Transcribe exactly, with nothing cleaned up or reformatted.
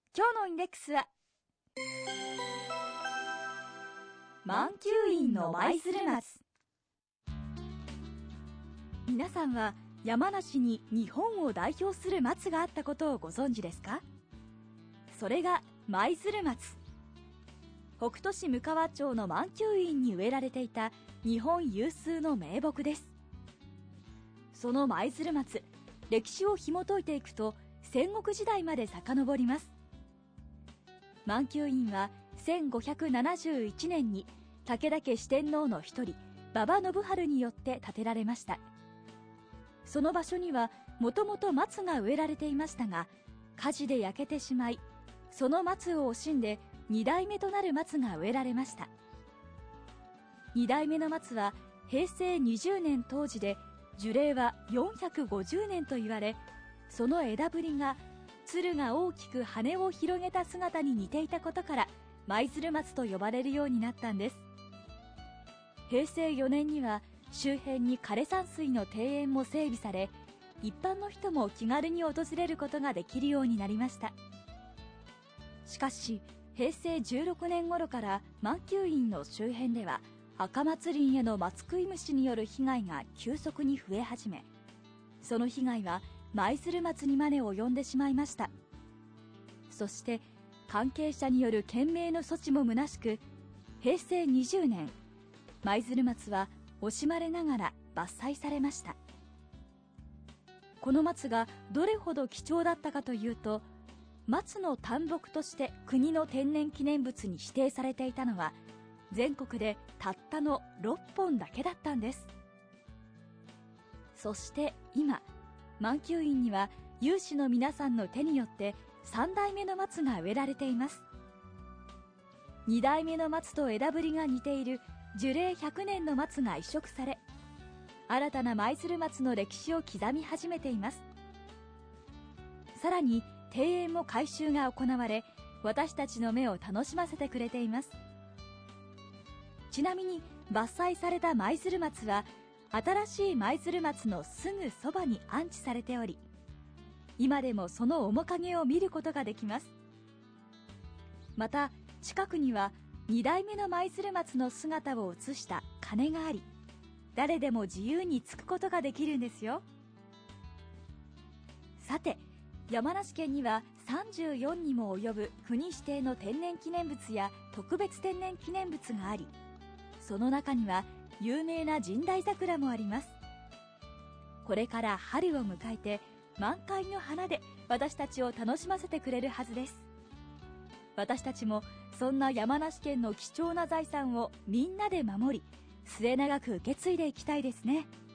今日のインデックスは満球院の舞鶴松。皆さんは山梨に日本を代表する松があったことをご存知ですか？それが舞鶴松。北斗市むかわ町の満球院に植えられていた日本有数の名木です。その舞鶴松、歴史を紐解いていくと戦国時代まで遡ります。満球院はせんごひゃくななじゅういちねんに武田家四天王の一人馬場信春によって建てられました。その場所にはもともと松が植えられていましたが、火事で焼けてしまい、その松を惜しんでに代目となる松が植えられました。に代目の松はへいせいにじゅうねん当時で樹齢はよんひゃくごじゅうねんと言われ、その枝ぶりが鶴が大きく羽を広げた姿に似ていたことから舞鶴松と呼ばれるようになったんです。へいせいよねんには周辺に枯山水の庭園も整備され、一般の人も気軽に訪れることができるようになりました。しかしへいせいじゅうろくねん頃から満球院の周辺では赤松林への松食い虫による被害が急速に増え始め、その被害は舞鶴松にまで及んでしまいました。そして関係者による懸命の措置も虚しく、へいせいにじゅうねん舞鶴松は惜しまれながら伐採されました。この松がどれほど貴重だったかというと、松の単木として国の天然記念物に指定されていたのは全国でたったのろっぽんだけだったんです。そして今、満球院には有志の皆さんの手によってさん代目の松が植えられています。に代目の松と枝ぶりが似ている樹齢ひゃくねんの松が移植され、新たな舞鶴松の歴史を刻み始めています。さらに庭園も改修が行われ、私たちの目を楽しませてくれています。ちなみに伐採された舞鶴松は新しい舞鶴松のすぐそばに安置されており、今でもその面影を見ることができます。また近くにはに代目の舞鶴松の姿を写した鐘があり、誰でも自由につくことができるんですよ。さて、山梨県にはさんじゅうよんにも及ぶ国指定の天然記念物や特別天然記念物があり、その中には有名な神代桜もあります。これから春を迎えて満開の花で私たちを楽しませてくれるはずです。私たちもそんな山梨県の貴重な財産をみんなで守り、末永く受け継いでいきたいですね。